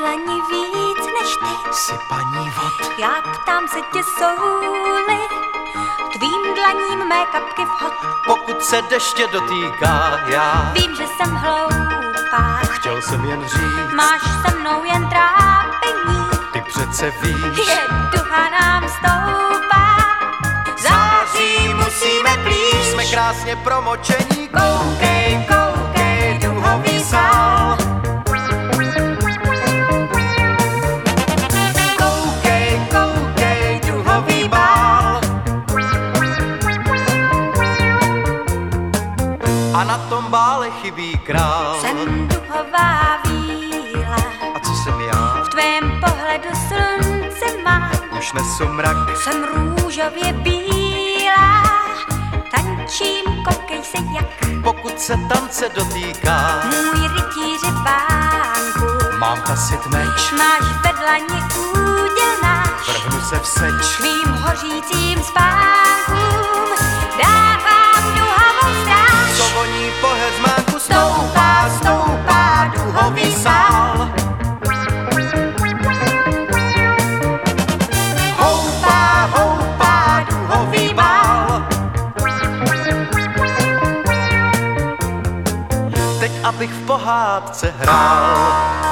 dlani víc než ty. Jsi paní vod. Já ptám se tě, jsou-li tvým dlaním mé kapky vhod. Pokud se deště dotýká, já Vím, že jsem hloupá, chtěl jsem jen říct, máš se mnou jen trápení. ty přece víš, Je duha nám stoupá, září musíme blíž. jsme krásně promočení. Koukej, koukej, duhový sál. Koukej, koukej, duhový bál. A na tom bále chybí král. Jsem duhová víla, A co jsem já? v tvém pohledu slunce má. Už nesu mrak. Jsem růžově bílá, tančím, koukej se jak. Pokud se tance dotýká, Můj rytíři pánku, mám kasit meč. máš ve dlani úděl náš. Vrhnu se v seč. Tvým hořícím spánkům dávám duhavou stráž. Co voní po heřmánku, stoupá, stoupá duhový sál. Houpá, houpá duhový bál. Teď abych v pohádce hrál.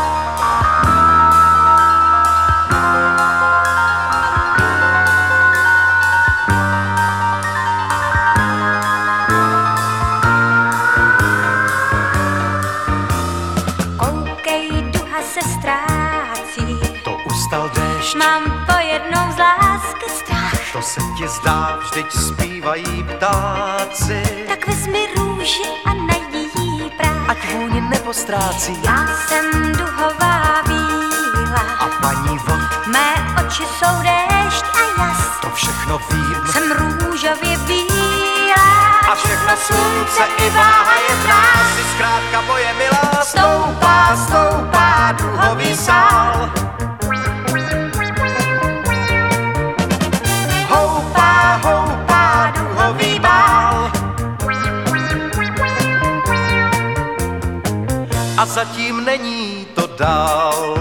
Koukej, duha se ztrácí, To ustal déšť, mám pojednou z lásky strach. to se ti zdá, vždyť zpívají ptáci. Tak vezmi růži a najdi jí práh. Ať vůni nepostrácí. Já jsem duhová víla, A paní vod, mé oči jsou déšť a jas. to všechno vím. Jsem růžově bílá, A všechno slunce i váha je práz. Jsi zkrátka moje milá. Stoupá, stoupá duhový sál. Houpá, houpá duhový bál. A zatím není to dál.